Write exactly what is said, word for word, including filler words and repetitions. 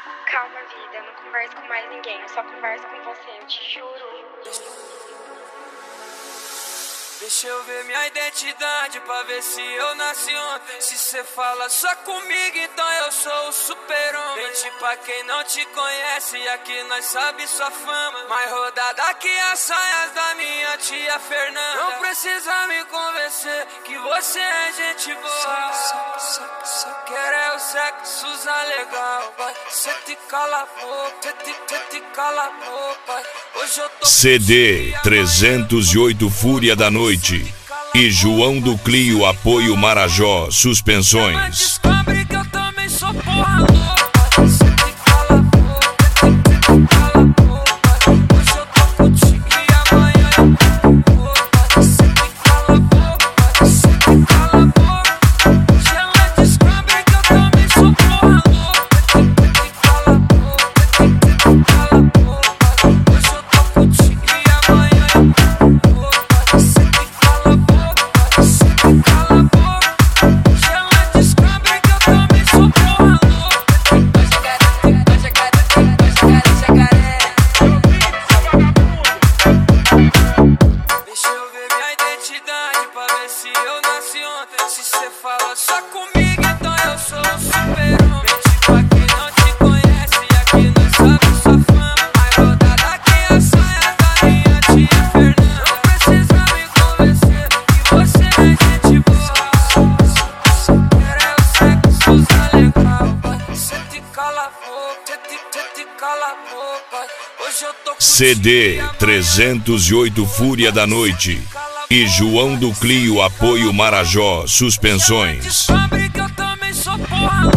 Calma, vida, eu não converso com mais ninguém, eu só converso com você, eu te juro. Deixa eu ver minha identidade pra ver se eu nasci ontem. Se cê fala só comigo, então eu sou o super-homem. Mente pra quem não te conhece, aqui nós sabe sua fama. Mais rodada que as saias da minha tia Fernanda. Não precisa me convencer que você é gente boa. Só, só, só, só quero é o sexo usar legal, vai. Cê te cala a boca, cê te, cê te cala a boca. Hoje eu tô C D trezentos e oito Fúria da Noite e João do Clio Apoio Marajó Suspensões. Descobre que eu também sou porra louca. Cê te cala a boca, cê te cala a boca. Hoje eu tô contigo e amanhã eu tô com outra. Cê te cala a boca, cê te cala a boca. Hoje ela descobre que eu também sou porra louca. Cê te cala a boca, cê te cala a boca. Hoje eu tô contigo e amanhã eu tô com outra. Cê te cala a boca, cê te cala a boca. Hoje ela descobre que eu também sou porra louca. Vai jacaré, vai jacaré, vai jacaré, jacaré. Deixa eu ver minha identidade pra ver se eu nasci ontem. Se cê fala só comigo, então eu sou o super-homem. Mente pra quem não te conhece, aqui nós sabe sua fama. Mais rodada que as saias da minha tia Fernanda. Não precisa me convencer que você é gente boa. Só quero é o sexo usar legal, vai. Cê te cala a boca, cê te, cê te cala a boca. Hoje eu tô C D trezentos e oito Fúria da Noite e João do Clio Apoio Marajó Suspensões. Descobre que eu também sou porra